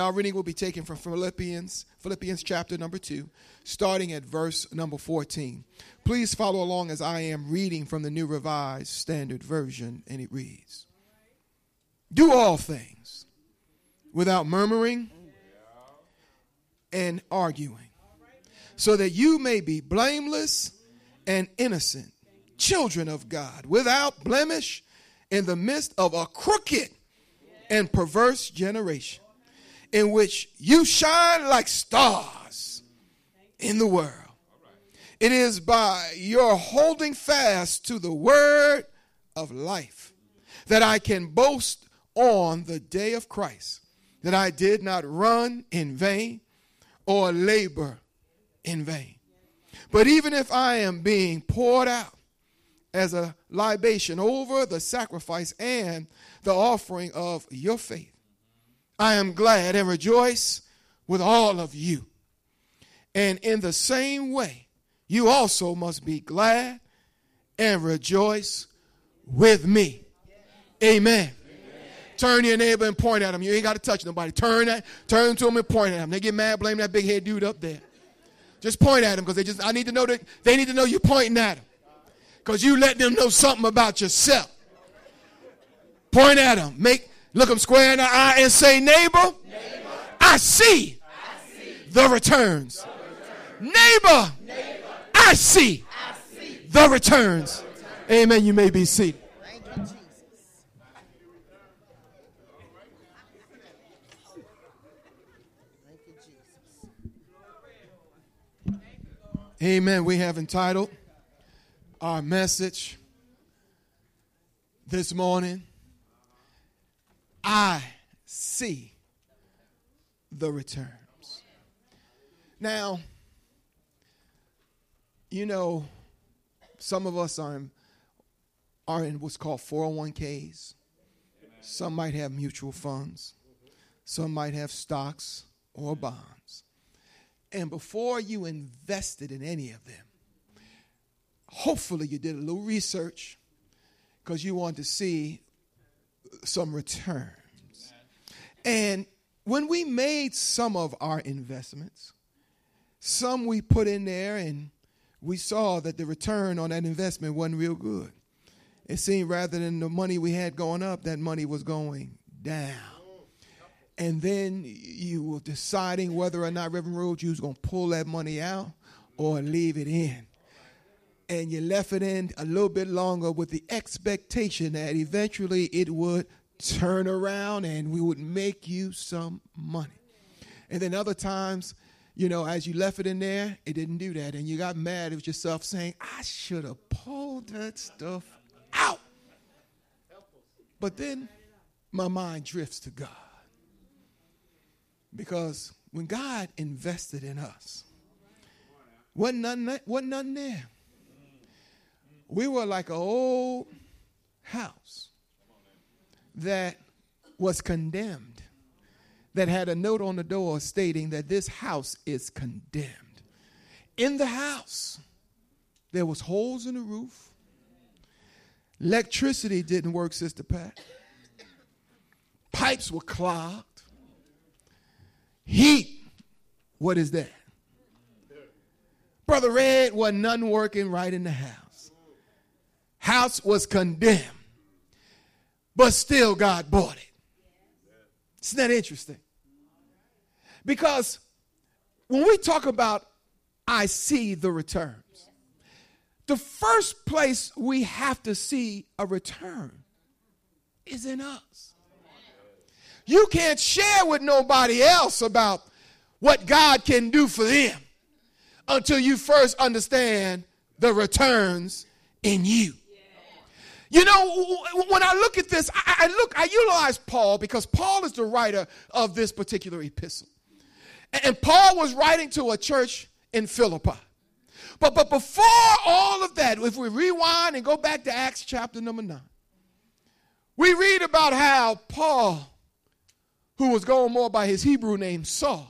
Our reading will be taken from Philippians chapter number 2, starting at verse number 14. Please follow along as I am reading from the New Revised Standard Version, and it reads, "Do all things without murmuring and arguing, so that you may be blameless and innocent, children of God, without blemish in the midst of a crooked and perverse generation, in which you shine like stars in the world. It is by your holding fast to the word of life that I can boast on the day of Christ, that I did not run in vain or labor in vain. But even if I am being poured out as a libation over the sacrifice and the offering of your faith, I am glad and rejoice with all of you. And in the same way, you also must be glad and rejoice with me." Amen. Turn to your neighbor and point at him. You ain't got to touch nobody. Turn to him and point at him. They get mad, blame that big head dude up there. Just point at him, because they need to know you're pointing at him, because you let them know something about yourself. Point at him. Look them square in the eye and say, "Neighbor, I see the returns. Neighbor, I see the returns." Amen. You may be seated. Thank you, Jesus. Thank you, Jesus. Amen. We have entitled our message this morning, "I see the returns." Now, you know, some of us are in what's called 401ks. Some might have mutual funds. Some might have stocks or bonds. And before you invested in any of them, hopefully you did a little research, because you want to see some returns. And when we made some of our investments, some we put in there and we saw that the return on that investment wasn't real good. It seemed rather than the money we had going up, that money was going down. And then you were deciding whether or not, Reverend Rhodes, you was going to pull that money out or leave it in. And you left it in a little bit longer with the expectation that eventually it would turn around and we would make you some money. And then other times, you know, as you left it in there, it didn't do that. And you got mad at yourself saying, "I should have pulled that stuff out." But then my mind drifts to God. Because when God invested in us, wasn't nothing there. We were like an old house that was condemned, that had a note on the door stating that this house is condemned. In the house, there was holes in the roof. Electricity didn't work, Sister Pat. Pipes were clogged. Heat, what is that? Brother Red, wasn't nothing working right in the house. House was condemned, but still God bought it. Isn't that interesting? Because when we talk about "I see the returns," the first place we have to see a return is in us. You can't share with nobody else about what God can do for them until you first understand the returns in you. You know, when I look at this, I utilize Paul, because Paul is the writer of this particular epistle. And Paul was writing to a church in Philippi. But before all of that, if we rewind and go back to Acts chapter number 9, we read about how Paul, who was going more by his Hebrew name Saul,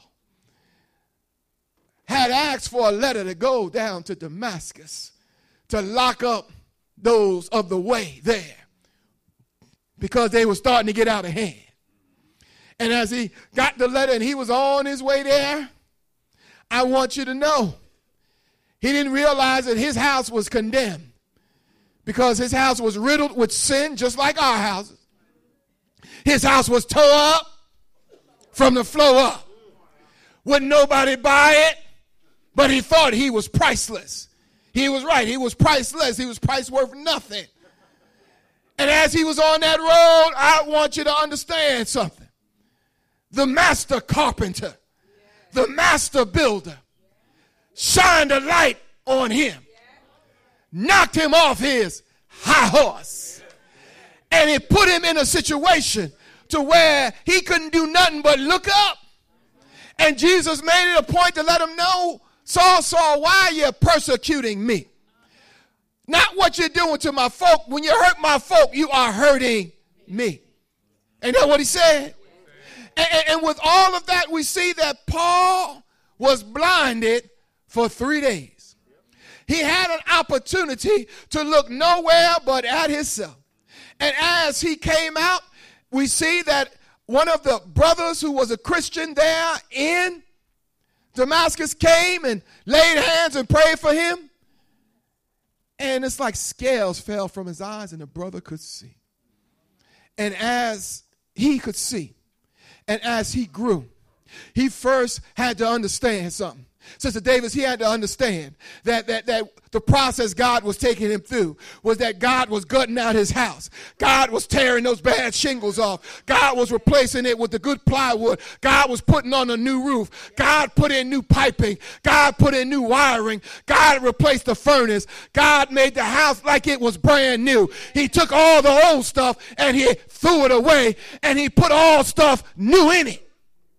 had asked for a letter to go down to Damascus to lock up those of the way there, because they were starting to get out of hand. And as he got the letter and he was on his way there, I want you to know, he didn't realize that his house was condemned because his house was riddled with sin, just like our houses. His house was tore up from the floor up. Wouldn't nobody buy it, but he thought he was priceless. He was right. He was priceless. He was price worth nothing. And as he was on that road, I want you to understand something. The master carpenter, the master builder, shined a light on him, knocked him off his high horse, and it put him in a situation to where he couldn't do nothing but look up. And Jesus made it a point to let him know, Saul, Saul, why are you persecuting me? Not what you're doing to my folk. When you hurt my folk, you are hurting me. Ain't that what he said? And with all of that, we see that Paul was blinded for 3 days. He had an opportunity to look nowhere but at himself. And as he came out, we see that one of the brothers who was a Christian there in Damascus came and laid hands and prayed for him. And it's like scales fell from his eyes and the brother could see. And as he could see, and as he grew, he first had to understand something. Sister Davis, he had to understand that the process God was taking him through was that God was gutting out his house. God was tearing those bad shingles off. God was replacing it with the good plywood. God was putting on a new roof. God put in new piping. God put in new wiring. God replaced the furnace. God made the house like it was brand new. He took all the old stuff and he threw it away and he put all stuff new in it.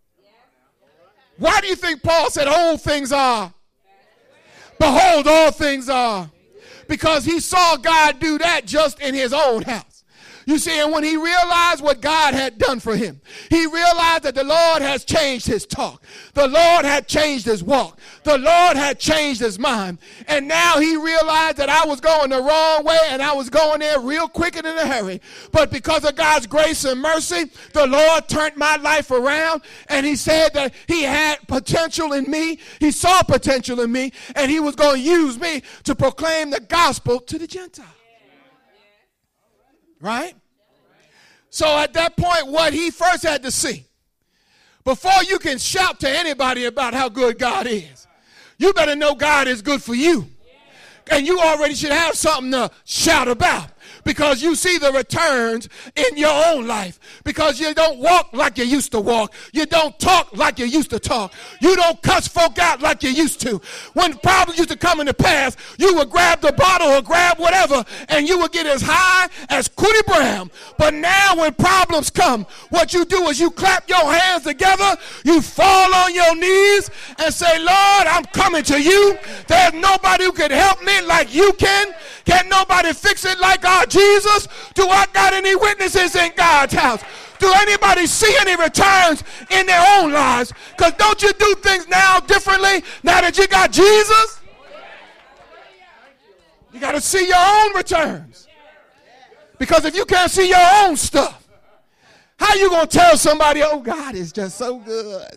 Why do you think Paul said old things are? Behold, all things are. Because he saw God do that just in his own house. You see, and when he realized what God had done for him, he realized that the Lord has changed his talk. The Lord had changed his walk. The Lord had changed his mind. And now he realized that I was going the wrong way and I was going there real quick and in a hurry. But because of God's grace and mercy, the Lord turned my life around and he said that he had potential in me. He saw potential in me and he was going to use me to proclaim the gospel to the Gentiles. Right? So at that point, what he first had to see, before you can shout to anybody about how good God is, you better know God is good for you. And you already should have something to shout about. Because you see the returns in your own life. Because you don't walk like you used to walk. You don't talk like you used to talk. You don't cuss folk out like you used to. When problems used to come in the past, you would grab the bottle or grab whatever and you would get as high as Cootie Brown. But now when problems come, what you do is you clap your hands together, you fall on your knees and say, Lord, I'm coming to you. There's nobody who can help me like you can. Can't nobody fix it like our Jesus? Do I got any witnesses in God's house? Do anybody see any returns in their own lives? Because don't you do things now differently now that you got Jesus? You got to see your own returns. Because if you can't see your own stuff, how you going to tell somebody, oh, God is just so good?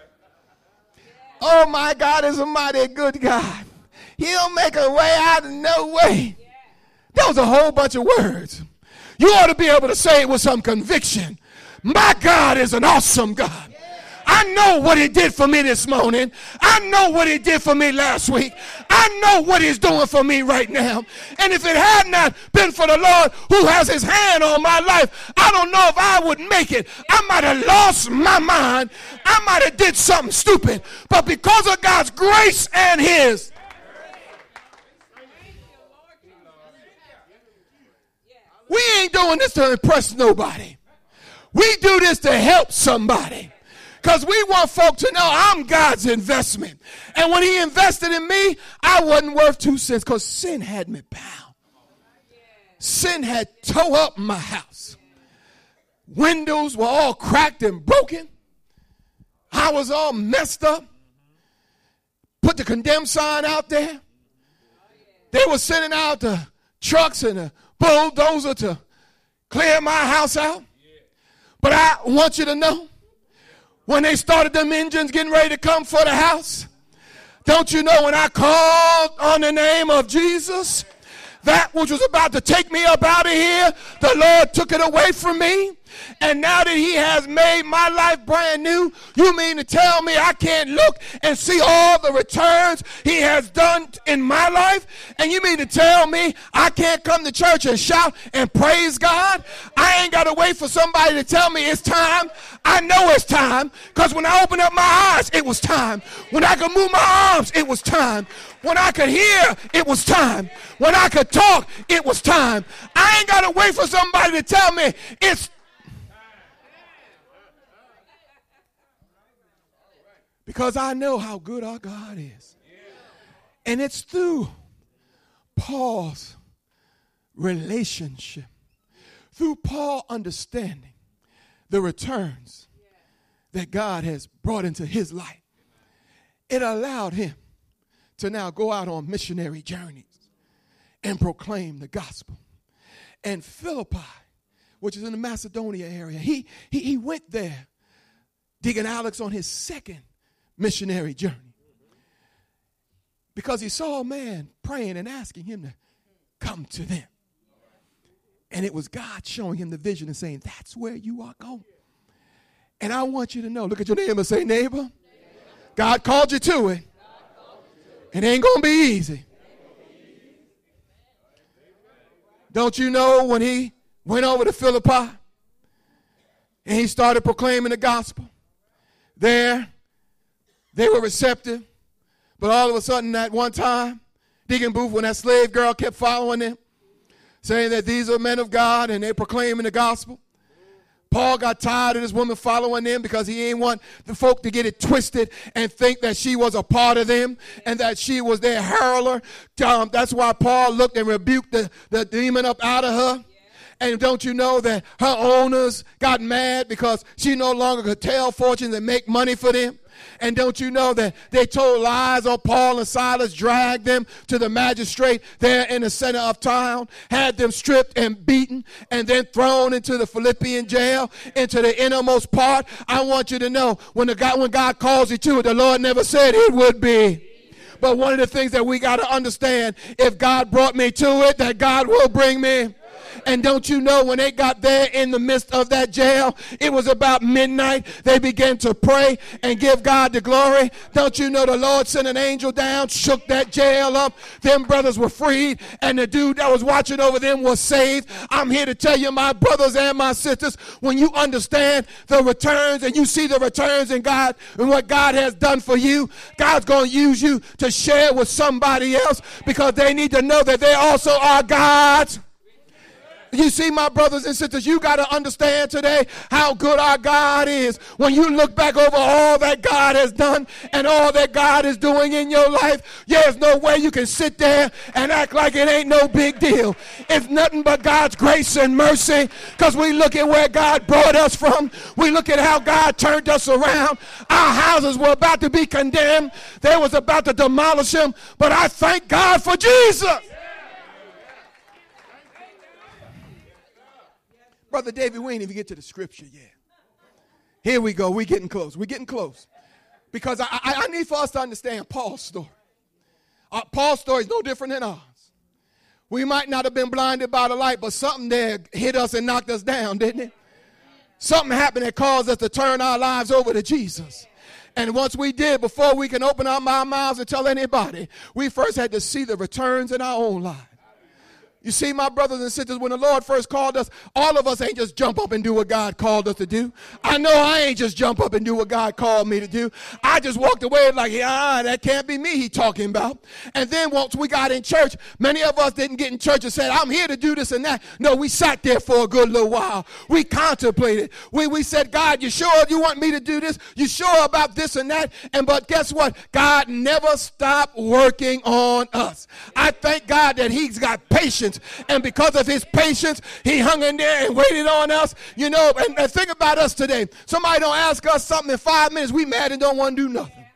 Oh, my God is a mighty good God. He'll make a way out of no way. That was a whole bunch of words. You ought to be able to say it with some conviction. My God is an awesome God. I know what he did for me this morning. I know what he did for me last week. I know what he's doing for me right now. And if it had not been for the Lord who has his hand on my life, I don't know if I would make it. I might have lost my mind. I might have did something stupid. But because of God's grace and his, we ain't doing this to impress nobody. We do this to help somebody. Because we want folk to know I'm God's investment. And when he invested in me, I wasn't worth 2 cents because sin had me bound. Sin had tore up my house. Windows were all cracked and broken. I was all messed up. Put the condemned sign out there. They were sending out the trucks and the bulldozer to clear my house out. But I want you to know When they started them engines getting ready to come for the house, don't you know when I called on the name of Jesus, that which was about to take me up out of here, the Lord took it away from me. And now that he has made my life brand new, you mean to tell me I can't look and see all the returns he has done in my life? And you mean to tell me I can't come to church and shout and praise God? I ain't got to wait for somebody to tell me it's time. I know it's time, because when I opened up my eyes, it was time. When I could move my arms, it was time. When I could hear, it was time. When I could talk, it was time. I ain't got to wait for somebody to tell me it's because I know how good our God is. And it's through Paul's relationship, through Paul understanding the returns that God has brought into his life. It allowed him to now go out on missionary journeys and proclaim the gospel. And Philippi, which is in the Macedonia area, he went there, Deacon Alex, on his second missionary journey, because he saw a man praying and asking him to come to them. And it was God showing him the vision and saying, that's where you are going. And I want you to know, look at your neighbor and say, neighbor, God called you to it. It ain't going to be easy. Don't you know when he went over to Philippi and he started proclaiming the gospel? There, they were receptive. But all of a sudden, at one time, Deacon Booth, when that slave girl kept following them, saying that these are men of God and they're proclaiming the gospel, Paul got tired of this woman following them, because he didn't want the folk to get it twisted and think that she was a part of them and that she was their hurler. That's why Paul looked and rebuked the demon up out of her. And don't you know that her owners got mad because she no longer could tell fortunes and make money for them? And don't you know that they told lies on Paul and Silas, dragged them to the magistrate there in the center of town, had them stripped and beaten, and then thrown into the Philippian jail, into the innermost part? I want you to know, when God calls you to it, the Lord never said it would be. But one of the things that we got to understand, if God brought me to it, that God will bring me. And don't you know, when they got there in the midst of that jail, it was about midnight. They began to pray and give God the glory. Don't you know the Lord sent an angel down, shook that jail up. Them brothers were freed, and the dude that was watching over them was saved. I'm here to tell you, my brothers and my sisters, when you understand the returns and you see the returns in God and what God has done for you, God's going to use you to share with somebody else, because they need to know that they also are God's. You see, my brothers and sisters, you got to understand today how good our God is. When you look back over all that God has done and all that God is doing in your life, there's no way you can sit there and act like it ain't no big deal. It's nothing but God's grace and mercy, because we look at where God brought us from. We look at how God turned us around. Our houses were about to be condemned. They was about to demolish them. But I thank God for Jesus. Brother David, we ain't even get to the scripture yet. Here we go. We're getting close. We're getting close. Because I need for us to understand Paul's story. Paul's story is no different than ours. We might not have been blinded by the light, but something there hit us and knocked us down, didn't it? Something happened that caused us to turn our lives over to Jesus. And once we did, before we can open up our mouths and tell anybody, we first had to see the returns in our own lives. You see, my brothers and sisters, when the Lord first called us, all of us ain't just jump up and do what God called us to do. I know I ain't just jump up and do what God called me to do. I just walked away like, that can't be me he talking about. And then once we got in church, many of us didn't get in church and said, I'm here to do this and that. No, we sat there for a good little while. We contemplated. We said, God, you sure you want me to do this? You sure about this and that? But guess what? God never stopped working on us. I thank God that he's got patience. And because of his patience, he hung in there and waited on us. You know, and think about us today. Somebody don't ask us something in 5 minutes, we mad and don't want to do nothing.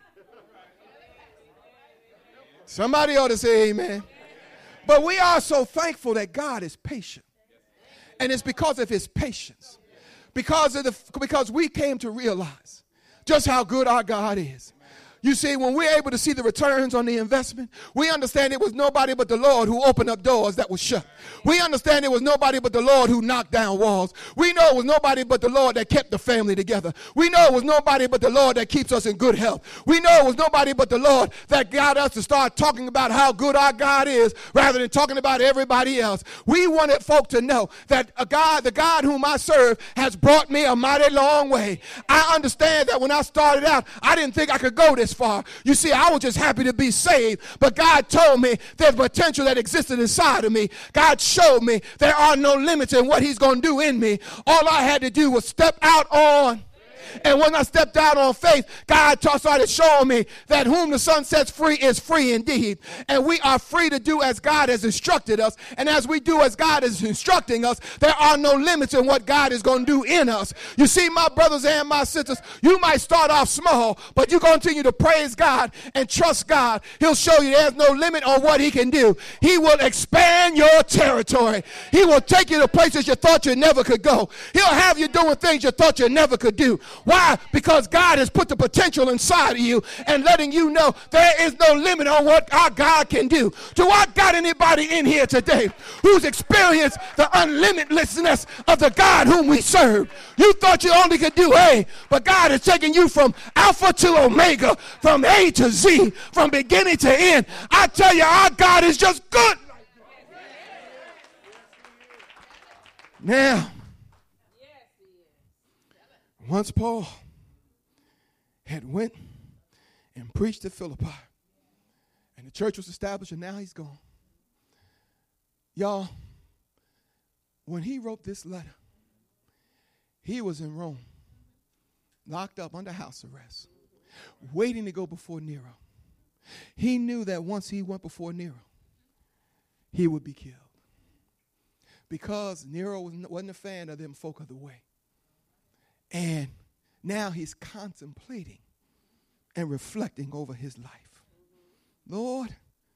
Somebody ought to say amen. But we are so thankful that God is patient. And it's because of his patience. Because we came to realize just how good our God is. You see, when we're able to see the returns on the investment, we understand it was nobody but the Lord who opened up doors that were shut. We understand it was nobody but the Lord who knocked down walls. We know it was nobody but the Lord that kept the family together. We know it was nobody but the Lord that keeps us in good health. We know it was nobody but the Lord that got us to start talking about how good our God is rather than talking about everybody else. We wanted folk to know that the God whom I serve has brought me a mighty long way. I understand that when I started out, I didn't think I could go this far. You see, I was just happy to be saved, but God told me there's potential that existed inside of me. God showed me there are no limits in what he's going to do in me. All I had to do was step out on. And when I stepped out on faith, God started showing me that whom the Son sets free is free indeed. And we are free to do as God has instructed us. And as we do as God is instructing us, there are no limits in what God is going to do in us. You see, my brothers and my sisters, you might start off small, but you continue to praise God and trust God. He'll show you there's no limit on what he can do. He will expand your territory. He will take you to places you thought you never could go. He'll have you doing things you thought you never could do. Why? Because God has put the potential inside of you and letting you know there is no limit on what our God can do. Do I got anybody in here today who's experienced the unlimitlessness of the God whom we serve? You thought you only could do A, but God is taking you from Alpha to Omega, from A to Z, from beginning to end. I tell you, our God is just good. Now, once Paul had went and preached at Philippi, and the church was established, and now he's gone. Y'all, when he wrote this letter, he was in Rome, locked up under house arrest, waiting to go before Nero. He knew that once he went before Nero, he would be killed. Because Nero wasn't a fan of them folk of the way. And now he's contemplating and reflecting over his life. Lord,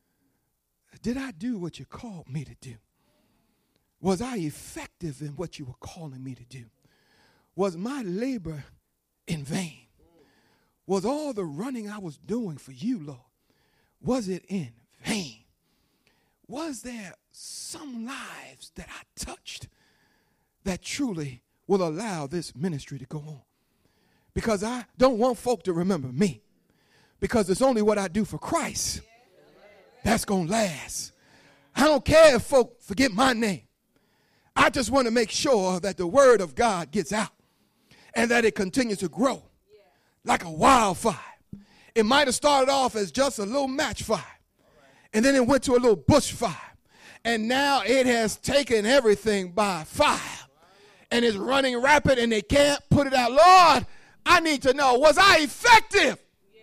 did I do what you called me to do? Was I effective in what you were calling me to do? Was my labor in vain? Was all the running I was doing for you, Lord, was it in vain? Was there some lives that I touched that truly will allow this ministry to go on? Because I don't want folk to remember me, because it's only what I do for Christ that's going to last. I don't care if folk forget my name. I just want to make sure that the word of God gets out and that it continues to grow like a wildfire. It might have started off as just a little match fire, and then it went to a little bush fire, and now it has taken everything by fire. And it's running rapid and they can't put it out. Lord, I need to know, was I effective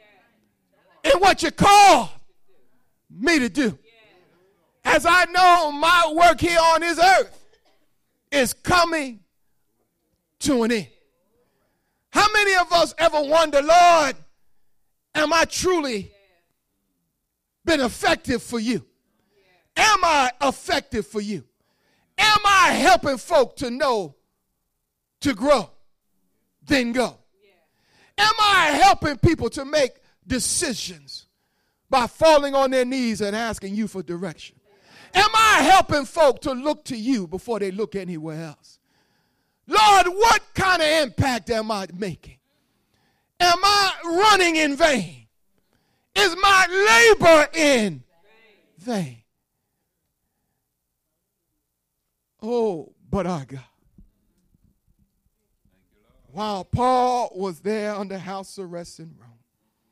in what you called me to do? As I know my work here on this earth is coming to an end. How many of us ever wonder, Lord, am I truly been effective for you? Am I effective for you? Am I helping folk to know to grow, then go? Am I helping people to make decisions by falling on their knees and asking you for direction? Am I helping folk to look to you before they look anywhere else? Lord, what kind of impact am I making? Am I running in vain? Is my labor in vain? Oh, but our God. While Paul was there under house arrest in Rome,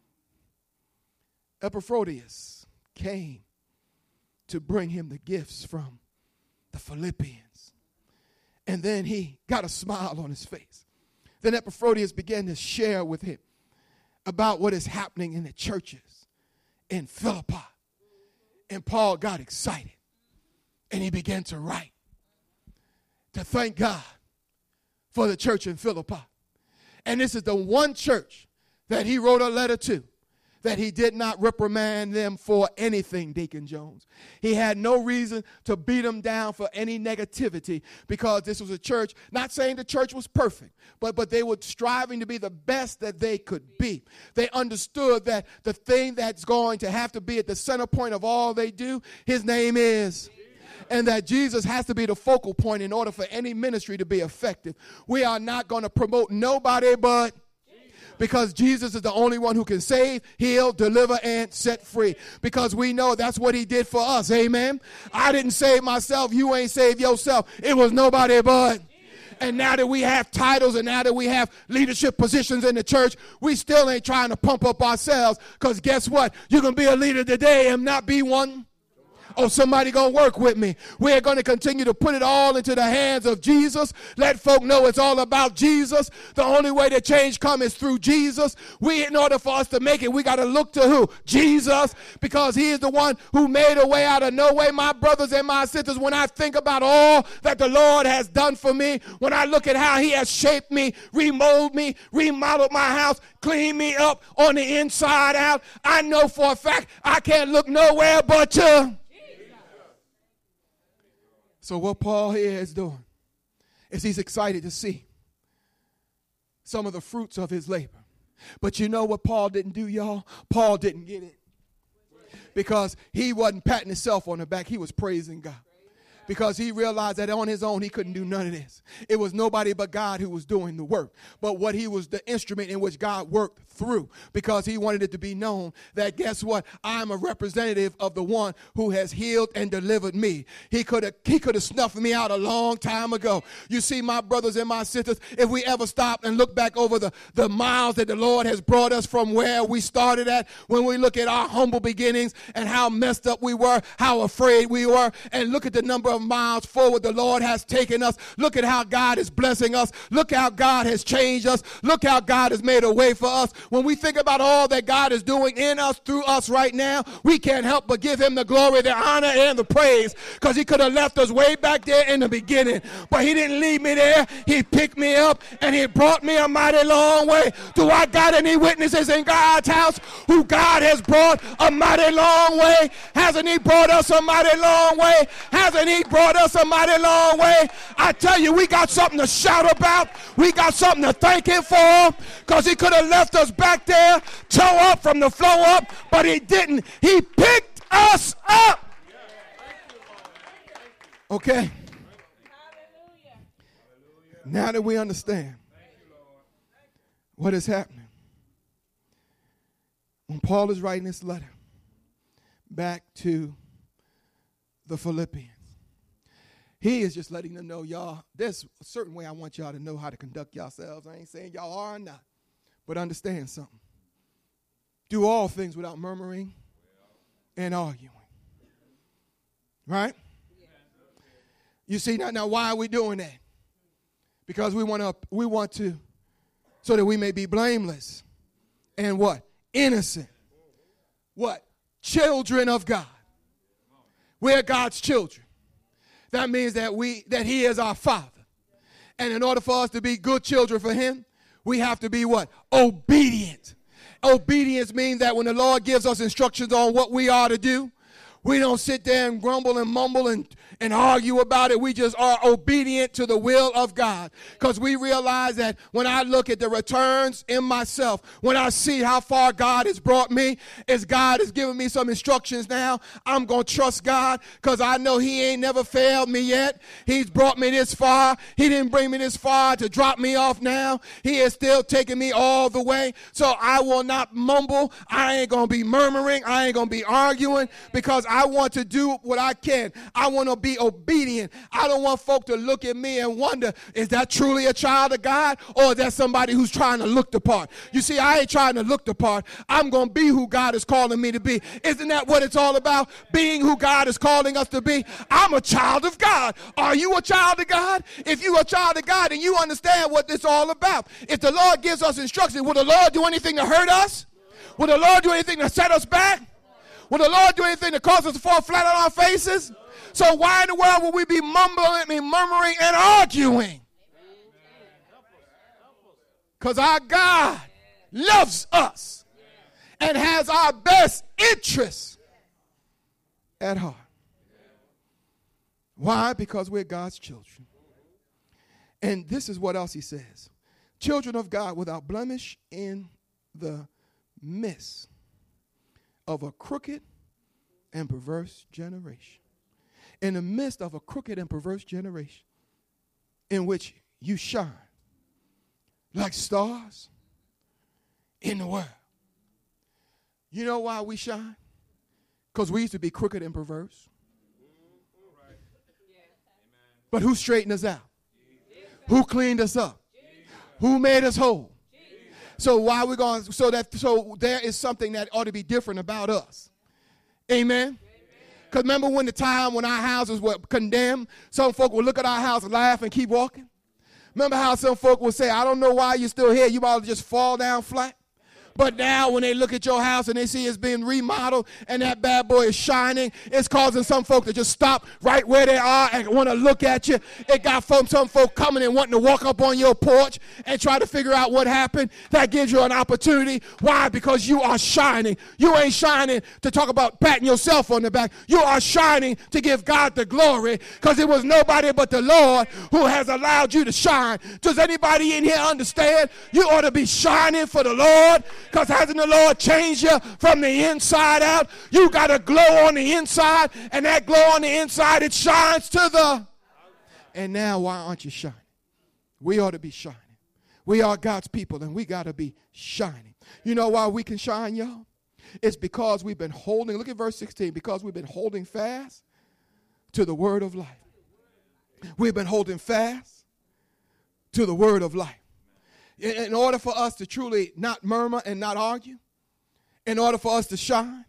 Epaphroditus came to bring him the gifts from the Philippians. And then he got a smile on his face. Then Epaphroditus began to share with him about what is happening in the churches in Philippi. And Paul got excited, and he began to write to thank God for the church in Philippi. And this is the one church that he wrote a letter to that he did not reprimand them for anything, Deacon Jones. He had no reason to beat them down for any negativity, because this was a church, not saying the church was perfect, but they were striving to be the best that they could be. They understood that the thing that's going to have to be at the center point of all they do, his name is. And that Jesus has to be the focal point in order for any ministry to be effective. We are not going to promote nobody but, because Jesus is the only one who can save, heal, deliver, and set free. Because we know that's what he did for us. Amen. I didn't save myself. You ain't saved yourself. It was nobody but. And now that we have titles and now that we have leadership positions in the church, we still ain't trying to pump up ourselves. Because guess what? You can be a leader today and not be one. Oh, somebody gonna work with me. We're going to continue to put it all into the hands of Jesus. Let folk know it's all about Jesus. The only way that change comes is through Jesus. In order for us to make it, we got to look to who? Jesus, because he is the one who made a way out of no way. My brothers and my sisters, when I think about all that the Lord has done for me, when I look at how he has shaped me, remolded me, remodeled my house, cleaned me up on the inside out, I know for a fact I can't look nowhere but to. So what Paul here is doing is he's excited to see some of the fruits of his labor. But you know what Paul didn't do, y'all? Paul didn't get it. Because he wasn't patting himself on the back. He was praising God. Because he realized that on his own he couldn't do none of this. It was nobody but God who was doing the work. But what he was the instrument in which God worked through, because he wanted it to be known that, guess what? I'm a representative of the one who has healed and delivered me. He could have snuffed me out a long time ago. You see, my brothers and my sisters, if we ever stop and look back over the miles that the Lord has brought us from where we started at, when we look at our humble beginnings and how messed up we were, how afraid we were, and look at the number of miles forward the Lord has taken us. Look at how God is blessing us. Look how God has changed us. Look how God has made a way for us. When we think about all that God is doing in us, through us right now, we can't help but give him the glory, the honor, and the praise, because he could have left us way back there in the beginning. But he didn't leave me there. He picked me up and he brought me a mighty long way. Do I got any witnesses in God's house who God has brought a mighty long way? Hasn't he brought us a mighty long way? Hasn't he brought us a mighty long way? I tell you, we got something to shout about. We got something to thank him for, because he could have left us back there, toe up from the flow up, but he didn't. He picked us up. Okay. Now that we understand what is happening, when Paul is writing this letter back to the Philippians, he is just letting them know, y'all, there's a certain way I want y'all to know how to conduct yourselves. I ain't saying y'all are or not, but understand something. Do all things without murmuring and arguing. Right? You see, now why are we doing that? Because we want to, so that we may be blameless and what? Innocent. What? Children of God. We're God's children. That means that he is our Father. And in order for us to be good children for him, we have to be what? Obedient. Obedience means that when the Lord gives us instructions on what we are to do, we don't sit there and grumble and mumble and argue about it. We just are obedient to the will of God, because we realize that when I look at the returns in myself, when I see how far God has brought me, as God has given me some instructions now, I'm going to trust God, because I know he ain't never failed me yet. He's brought me this far. He didn't bring me this far to drop me off now. He is still taking me all the way. So I will not mumble. I ain't going to be murmuring. I ain't going to be arguing, because I want to do what I can. I want to be obedient. I don't want folk to look at me and wonder, is that truly a child of God, or is that somebody who's trying to look the part? You see, I ain't trying to look the part. I'm going to be who God is calling me to be. Isn't that what it's all about? Being who God is calling us to be. I'm a child of God. Are you a child of God? If you're a child of God and you understand what it's all about, if the Lord gives us instructions, will the Lord do anything to hurt us? Will the Lord do anything to set us back? Will the Lord do anything to cause us to fall flat on our faces? So why in the world would we be murmuring, and arguing? Because our God loves us and has has our best interests at heart. Why? Because we're God's children. And this is what else he says. Children of God without blemish in the midst of a crooked and perverse generation. In the midst of a crooked and perverse generation in which you shine like stars in the world. You know why we shine? Because we used to be crooked and perverse. But who straightened us out? Who cleaned us up? Who made us whole? So why we going? So there is something that ought to be different about us. Amen. Because remember when our houses were condemned, some folk would look at our house and laugh and keep walking. Remember how some folk would say, I don't know why you're still here. You might just fall down flat. But now when they look at your house and they see it's being remodeled and that bad boy is shining, it's causing some folk to just stop right where they are and want to look at you. It got some folk coming and wanting to walk up on your porch and try to figure out what happened. That gives you an opportunity. Why? Because you are shining. You ain't shining to talk about patting yourself on the back. You are shining to give God the glory, because it was nobody but the Lord who has allowed you to shine. Does anybody in here understand? You ought to be shining for the Lord. Because hasn't the Lord changed you from the inside out? You got a glow on the inside, and that glow on the inside, it shines to the... And now, why aren't you shining? We ought to be shining. We are God's people, and we got to be shining. You know why we can shine, y'all? It's because we've been holding, look at verse 16, because we've been holding fast to the word of life. We've been holding fast to the word of life. In order for us to truly not murmur and not argue, in order for us to shine,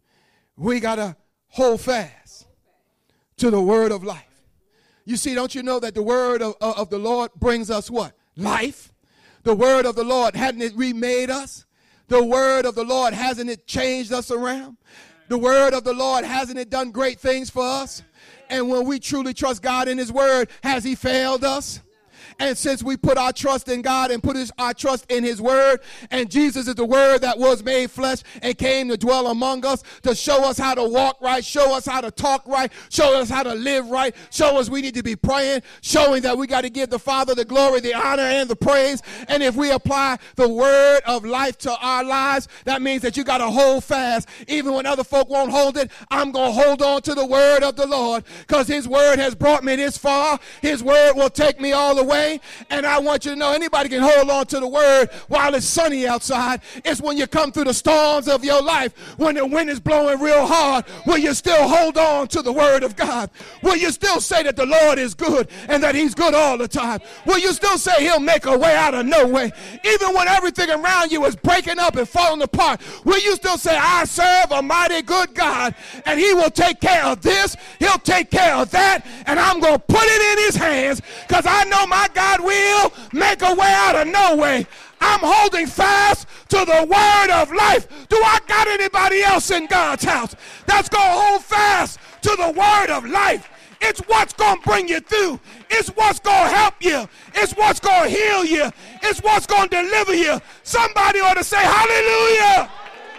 we got to hold fast to the word of life. You see, don't you know that the word of the Lord brings us what? Life. The word of the Lord, hadn't it remade us? The word of the Lord, hasn't it changed us around? The word of the Lord, hasn't it done great things for us? And when we truly trust God in his word, has he failed us? And since we put our trust in God and put our trust in his word, and Jesus is the word that was made flesh and came to dwell among us to show us how to walk right, show us how to talk right, show us how to live right, show us we need to be praying, showing that we got to give the Father the glory, the honor, and the praise. And if we apply the word of life to our lives, that means that you got to hold fast. Even when other folk won't hold it, I'm going to hold on to the word of the Lord, because his word has brought me this far. His word will take me all the way. And I want you to know, anybody can hold on to the word while it's sunny outside. It's when you come through the storms of your life, when the wind is blowing real hard, will you still hold on to the word of God? Will you still say that the Lord is good and that he's good all the time? Will you still say he'll make a way out of no way? Even when everything around you is breaking up and falling apart, will you still say, I serve a mighty good God, and he will take care of this, he'll take care of that, and I'm going to put it in his hands, because I know my God will make a way out of no way. I'm holding fast to the word of life. Do I got anybody else in God's house that's going to hold fast to the word of life? It's what's going to bring you through. It's what's going to help you. It's what's going to heal you. It's what's going to deliver you. Somebody ought to say hallelujah.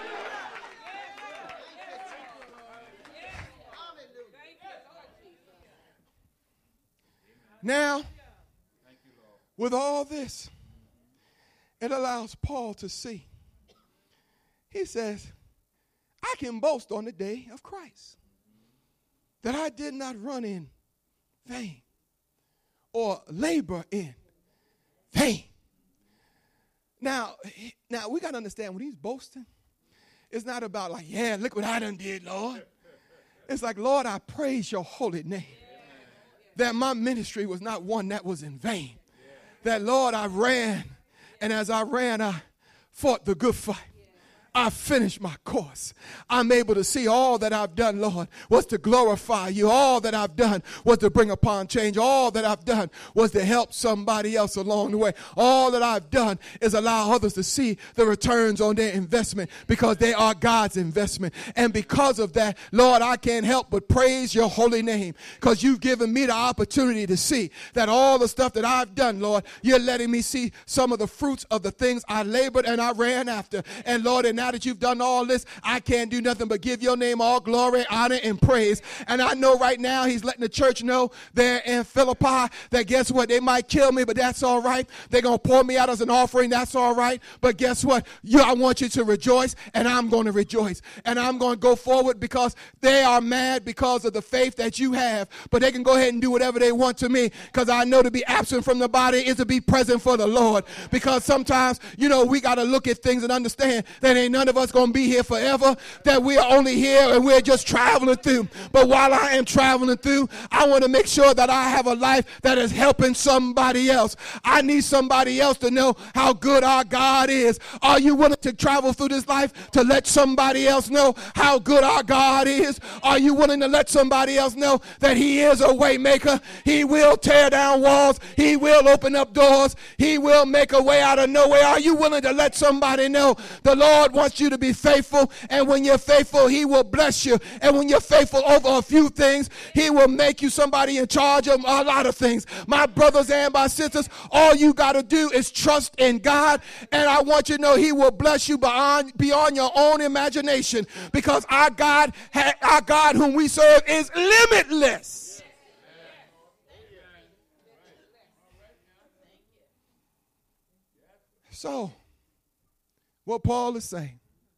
Now, with all this, it allows Paul to see. He says, I can boast on the day of Christ, that I did not run in vain or labor in vain. Now we got to understand, when he's boasting, it's not about like, yeah, look what I done did, Lord. It's like, Lord, I praise your holy name. That my ministry was not one that was in vain. That, Lord, I ran, and as I ran, I fought the good fight. I finished my course. I'm able to see all that I've done, Lord, was to glorify you. All that I've done was to bring upon change. All that I've done was to help somebody else along the way. All that I've done is allow others to see the returns on their investment, because they are God's investment. And because of that, Lord, I can't help but praise your holy name, because you've given me the opportunity to see that all the stuff that I've done, Lord, you're letting me see some of the fruits of the things I labored and I ran after. And Lord, in that now that you've done all this, I can't do nothing but give your name all glory, honor, and praise. And I know right now he's letting the church know there in Philippi that guess what? They might kill me, but that's all right. They're going to pour me out as an offering. That's all right. But guess what? I want you to rejoice, and I'm going to rejoice. And I'm going to go forward because they are mad because of the faith that you have. But they can go ahead and do whatever they want to me, because I know to be absent from the body is to be present for the Lord. Because sometimes, we got to look at things and understand that ain't none of us going to be here forever, that we are only here and we're just traveling through. But while I am traveling through, I want to make sure that I have a life that is helping somebody else. I need somebody else to know how good our God is. Are you willing to travel through this life to let somebody else know how good our God is? Are you willing to let somebody else know that he is a way maker? He will tear down walls. He will open up doors. He will make a way out of nowhere. Are you willing to let somebody know the Lord wants you to be faithful, and when you're faithful, he will bless you, and when you're faithful over a few things, he will make you somebody in charge of a lot of things. My brothers and my sisters, all you got to do is trust in God, and I want you to know he will bless you beyond your own imagination, because our God whom we serve is limitless. So, what Paul is saying,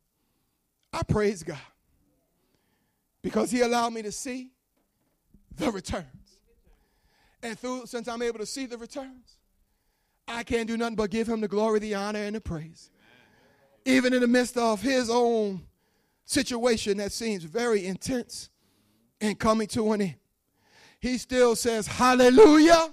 I praise God because he allowed me to see the returns. And since I'm able to see the returns, I can't do nothing but give him the glory, the honor, and the praise. Even in the midst of his own situation that seems very intense and coming to an end, he still says, hallelujah,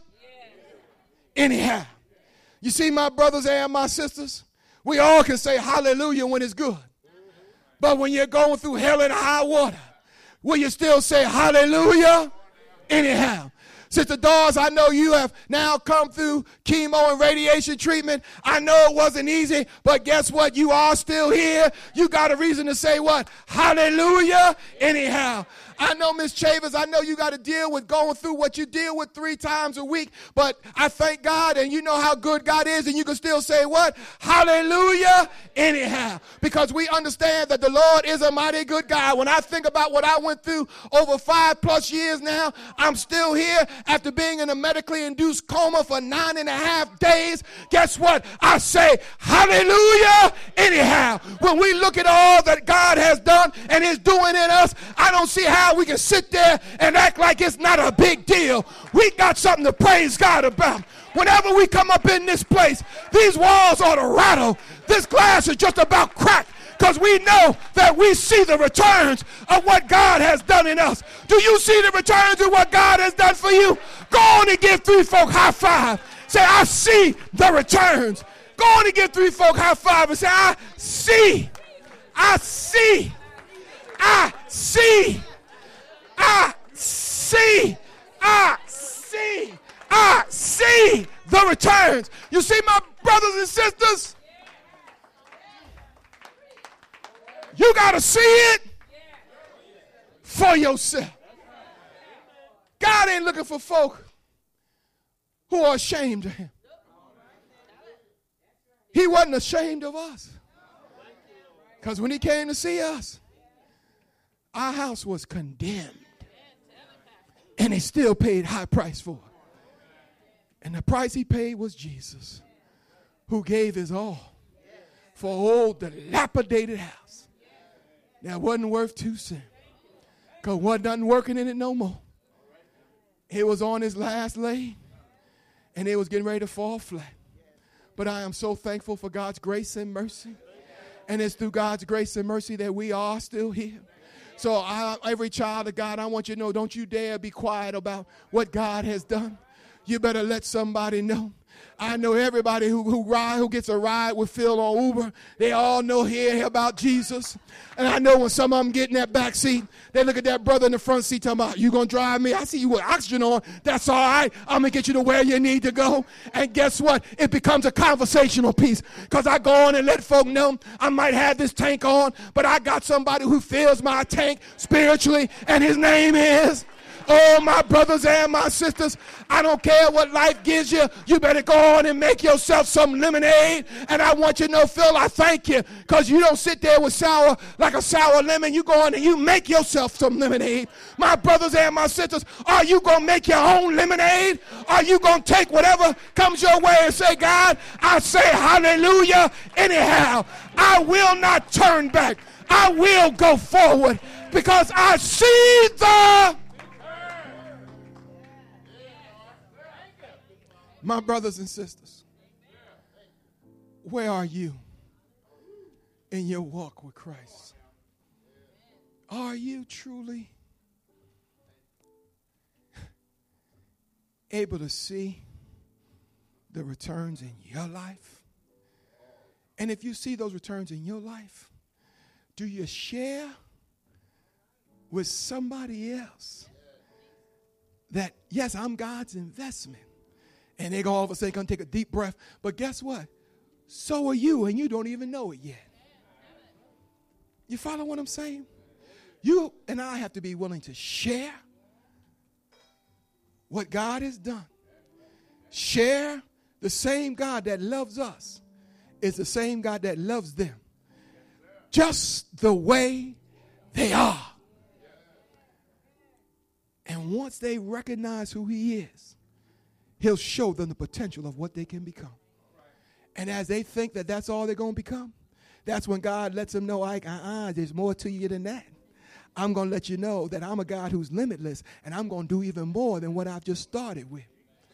anyhow. You see, my brothers and my sisters, we all can say hallelujah when it's good. But when you're going through hell and high water, will you still say hallelujah anyhow? Sister Dawes, I know you have now come through chemo and radiation treatment. I know it wasn't easy, but guess what? You are still here. You got a reason to say what? Hallelujah anyhow. I know, Miss Chavez, I know you got to deal with going through what you deal with 3 times a week, but I thank God, and you know how good God is, and you can still say what? Hallelujah anyhow. Because we understand that the Lord is a mighty good God. When I think about what I went through over 5+ years now, I'm still here after being in a medically induced coma for 9.5 days. Guess what? I say hallelujah anyhow. When we look at all that God has done and is doing in us, I don't see how we can sit there and act like it's not a big deal. We got something to praise God about. Whenever we come up in this place, these walls ought to rattle. This glass is just about cracked, because we know that we see the returns of what God has done in us. Do you see the returns of what God has done for you? Go on and give 3 folk high five. Say, I see the returns. Go on and give 3 folk high five and say, I see. I see. I see. I see. I see. I see the returns. You see, my brothers and sisters, you got to see it for yourself. God ain't looking for folk who are ashamed of him. He wasn't ashamed of us. Because when he came to see us, our house was condemned. And he still paid high price for it. And the price he paid was Jesus, who gave his all for an old dilapidated house that wasn't worth 2 cents. Because wasn't nothing working in it no more. It was on his last leg, and it was getting ready to fall flat. But I am so thankful for God's grace and mercy. And it's through God's grace and mercy that we are still here. So every child of God, I want you to know, don't you dare be quiet about what God has done. You better let somebody know. I know everybody who gets a ride with Phil on Uber, they all know here about Jesus. And I know when some of them get in that back seat, they look at that brother in the front seat talking about, you going to drive me? I see you with oxygen on. That's all right. I'm going to get you to where you need to go. And guess what? It becomes a conversational piece, because I go on and let folk know I might have this tank on, but I got somebody who fills my tank spiritually, and his name is Oh, my brothers and my sisters, I don't care what life gives you. You better go on and make yourself some lemonade. And I want you to know, Phil, I thank you, because you don't sit there with sour, like a sour lemon. You go on and you make yourself some lemonade. My brothers and my sisters, are you going to make your own lemonade? Are you going to take whatever comes your way and say, God, I say hallelujah anyhow. I will not turn back. I will go forward because I see the... My brothers and sisters, where are you in your walk with Christ? Are you truly able to see the returns in your life? And if you see those returns in your life, do you share with somebody else that, yes, I'm God's investment? And they go all of a sudden going to take a deep breath. But guess what? So are you, and you don't even know it yet. You follow what I'm saying? You and I have to be willing to share what God has done. Share the same God that loves us is the same God that loves them. Just the way they are. And once they recognize who he is, he'll show them the potential of what they can become. And as they think that that's all they're going to become, that's when God lets them know, there's more to you than that. I'm going to let you know that I'm a God who's limitless, and I'm going to do even more than what I've just started with.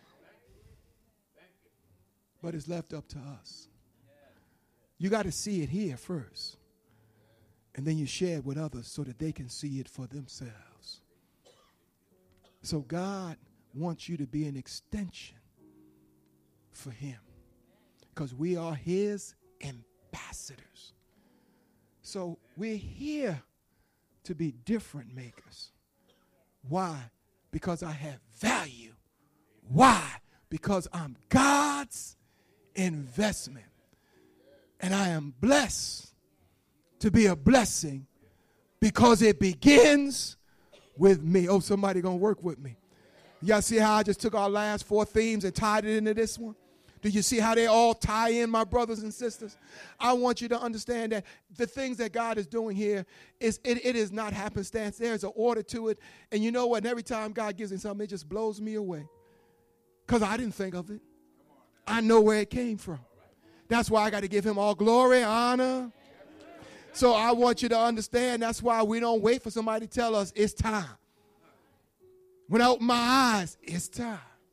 But it's left up to us. You got to see it here first, and then you share it with others so that they can see it for themselves. So God wants you to be an extension for him, because we are his ambassadors. So we're here to be different makers. Why? Because I have value. Why? Because I'm God's investment. And I am blessed to be a blessing because it begins with me. Oh, somebody gonna work with me. Y'all see how I just took our last 4 themes and tied it into this one? Do you see how they all tie in, my brothers and sisters? I want you to understand that the things that God is doing here, it is not happenstance. There's an order to it. And you know what? And every time God gives me something, it just blows me away. Because I didn't think of it. I know where it came from. That's why I got to give him all glory, honor. So I want you to understand that's why we don't wait for somebody to tell us it's time. When I open my eyes, it's time.